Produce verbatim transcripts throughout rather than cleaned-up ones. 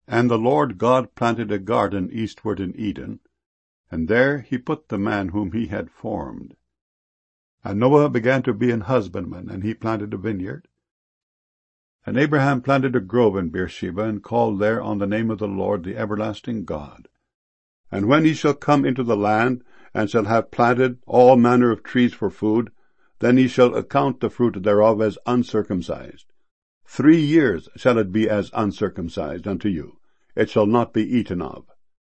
And the Lord God planted a garden eastward in Eden, and there he put the man whom he had formed. And Noah began to be an husbandman, and he planted a vineyard. And Abraham planted a grove in Beersheba, and called there on the name of the Lord, the everlasting God. And when he shall come into the land, and shall have planted all manner of trees for food, then he shall account the fruit thereof as uncircumcised. Three years shall it be as uncircumcised unto you, it shall not be eaten of.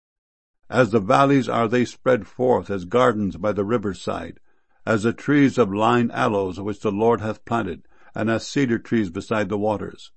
As the valleys are they spread forth, as gardens by the river's side, as the trees of lign aloes which the Lord hath planted, and as cedar trees beside the waters.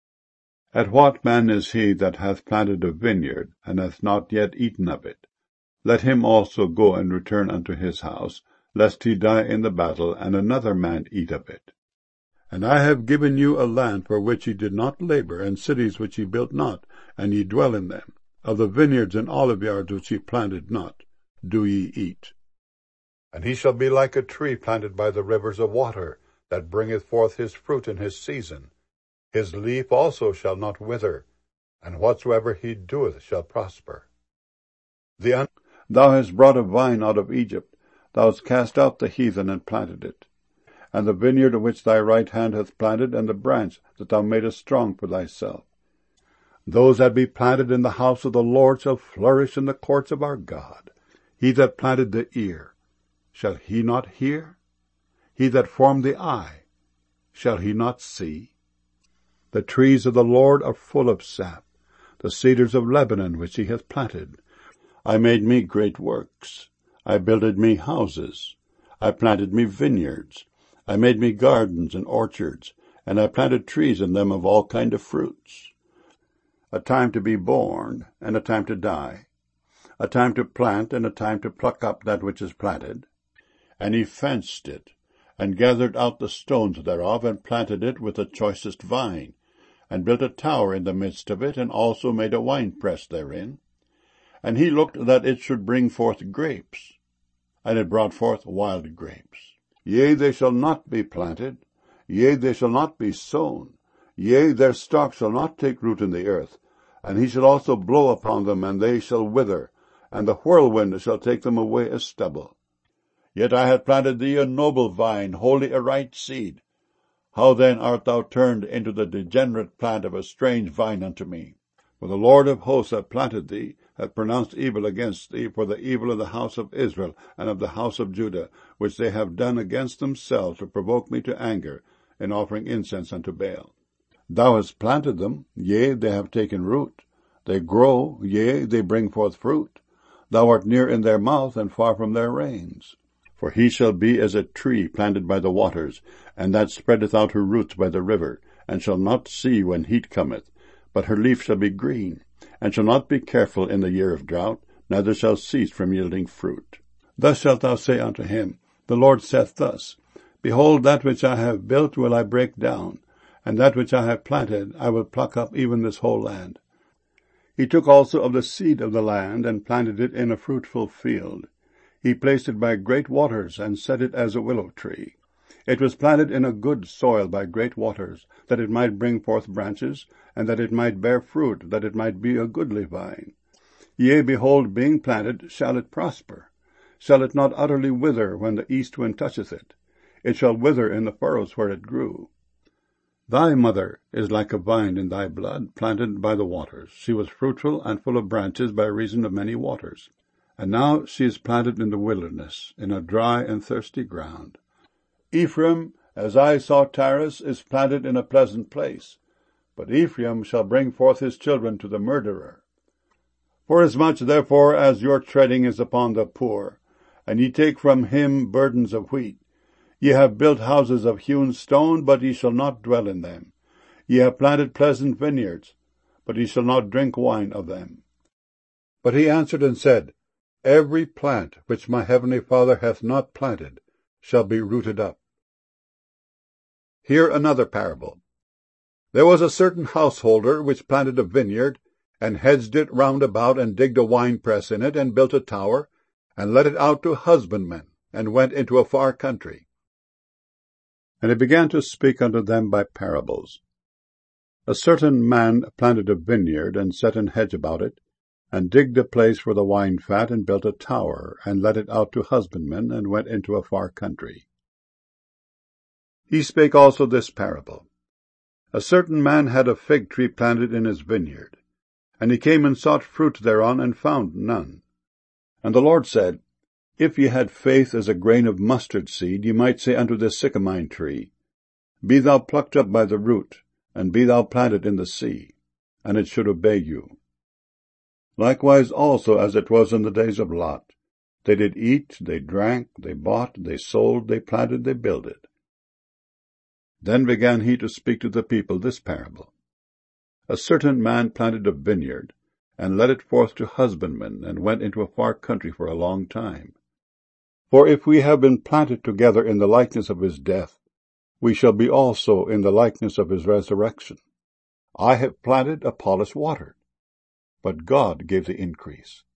At what man is he that hath planted a vineyard, and hath not yet eaten of it? Let him also go and return unto his house, lest he die in the battle, and another man eat of it. And I have given you a land for which ye did not labor, and cities which ye built not, and ye dwell in them. Of the vineyards and oliveyards which ye planted not, do ye eat. And he shall be like a tree planted by the rivers of water, that bringeth forth his fruit in his season. His leaf also shall not wither, and whatsoever he doeth shall prosper. The un- Thou hast brought a vine out of Egypt, thou hast cast out the heathen and planted it. And the vineyard which thy right hand hath planted, and the branch that thou madest strong for thyself. Those that be planted in the house of the Lord shall flourish in the courts of our God. He that planted the ear, shall he not hear? He that formed the eye, shall he not see? The trees of the Lord are full of sap, the cedars of Lebanon which he hath planted. I made me great works. I builded me houses. I planted me vineyards. I made me gardens and orchards, and I planted trees in them of all kind of fruits. A time to be born, and a time to die. A time to plant, and a time to pluck up that which is planted. And he fenced it, and gathered out the stones thereof, and planted it with the choicest vine, and built a tower in the midst of it, and also made a winepress therein. And he looked that it should bring forth grapes, and it brought forth wild grapes. Yea, they shall not be planted, yea, they shall not be sown, yea, their stalk shall not take root in the earth, and he shall also blow upon them, and they shall wither, and the whirlwind shall take them away as stubble. Yet I had planted thee a noble vine, wholly a right seed. How then art thou turned into the degenerate plant of a strange vine unto me? For the Lord of hosts hath planted thee, hath pronounced evil against thee, for the evil of the house of Israel and of the house of Judah, which they have done against themselves to provoke me to anger, in offering incense unto Baal. Thou hast planted them, yea, they have taken root. They grow, yea, they bring forth fruit. Thou art near in their mouth, and far from their reins. For he shall be as a tree planted by the waters, and that spreadeth out her roots by the river, and shall not see when heat cometh, but her leaf shall be green, and shall not be careful in the year of drought, neither shall cease from yielding fruit. Thus shalt thou say unto him, The Lord saith thus, Behold, that which I have built will I break down, and that which I have planted I will pluck up, even this whole land. He took also of the seed of the land, and planted it in a fruitful field. He placed it by great waters, and set it as a willow tree. It was planted in a good soil by great waters, that it might bring forth branches, and that it might bear fruit, that it might be a goodly vine. Yea, behold, being planted, shall it prosper? Shall it not utterly wither when the east wind toucheth it? It shall wither in the furrows where it grew. Thy mother is like a vine in thy blood, planted by the waters. She was fruitful and full of branches by reason of many waters. And now she is planted in the wilderness, in a dry and thirsty ground. Ephraim, as I saw Taris, is planted in a pleasant place, but Ephraim shall bring forth his children to the murderer. Forasmuch therefore as your treading is upon the poor, and ye take from him burdens of wheat, ye have built houses of hewn stone, but ye shall not dwell in them. Ye have planted pleasant vineyards, but ye shall not drink wine of them. But he answered and said, Every plant which my heavenly Father hath not planted shall be rooted up. Hear another parable. There was a certain householder which planted a vineyard, and hedged it round about, and digged a winepress in it, and built a tower, and let it out to husbandmen, and went into a far country. And he began to speak unto them by parables. A certain man planted a vineyard, and set an hedge about it, and digged a place for the wine fat, and built a tower, and let it out to husbandmen, and went into a far country. He spake also this parable. A certain man had a fig tree planted in his vineyard, and he came and sought fruit thereon, and found none. And the Lord said, If ye had faith as a grain of mustard seed, ye might say unto this sycamine tree, Be thou plucked up by the root, and be thou planted in the sea, and it should obey you. Likewise also as it was in the days of Lot. They did eat, they drank, they bought, they sold, they planted, they builded. Then began he to speak to the people this parable. A certain man planted a vineyard, and led it forth to husbandmen, and went into a far country for a long time. For if we have been planted together in the likeness of his death, we shall be also in the likeness of his resurrection. I have planted, Apollos watered, but God gave the increase.